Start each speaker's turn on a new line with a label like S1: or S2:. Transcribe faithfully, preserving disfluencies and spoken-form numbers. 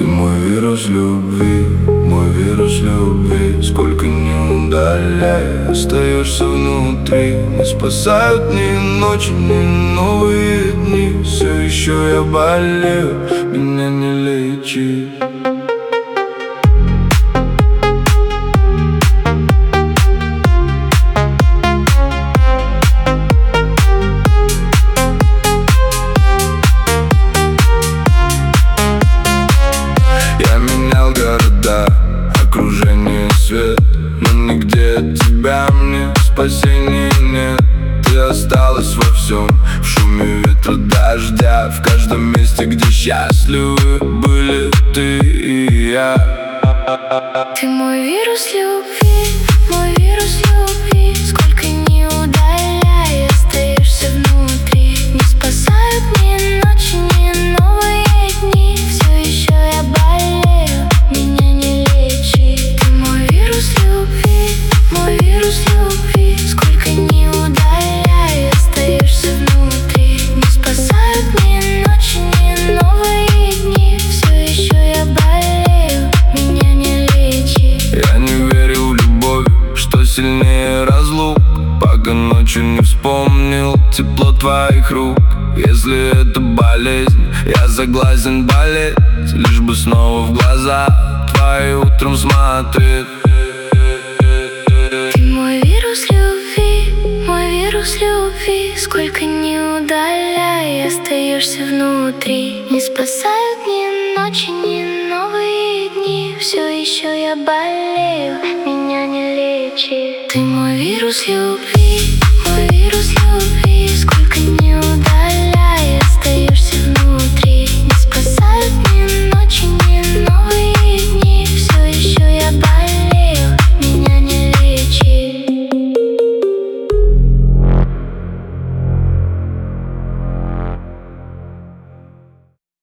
S1: Ты мой вирус любви, мой вирус любви. Сколько ни удаляй, остаешься внутри. Не спасают ни ночи, ни новые дни. Все еще я болею, меня не лечи. Окружение свет, но нигде от тебя мне спасения нет. Ты осталась во всем, в шуме ветра, дождя, в каждом месте, где счастливы были ты и я.
S2: Ты мой вирус любви, мой вирус любви. Сколько ни удаляй, остаешься внутри. Не спасают ни ночи, ни новые дни. Все еще я болею, меня не лечи. Ты мой вирус любви, мой вирус любви. Сколько ни удаляй, остаешься внутри. Не спасают ни ночи, ни новые дни. Все еще я болею, меня не лечи.
S1: Я не верил в любовь, что сильнее разлук, пока ночью не вспомнил тепло твоих рук. Если это болезнь, я согласен болеть, лишь бы снова в глаза твои утром смотреть.
S2: Ты мой вирус любви, мой вирус любви. Сколько ни удаляй, остаешься внутри. Не спасают ни ночи, ни новые дни. Все еще я болею, меня не лечи. Ты мой вирус любви, мой вирус любви.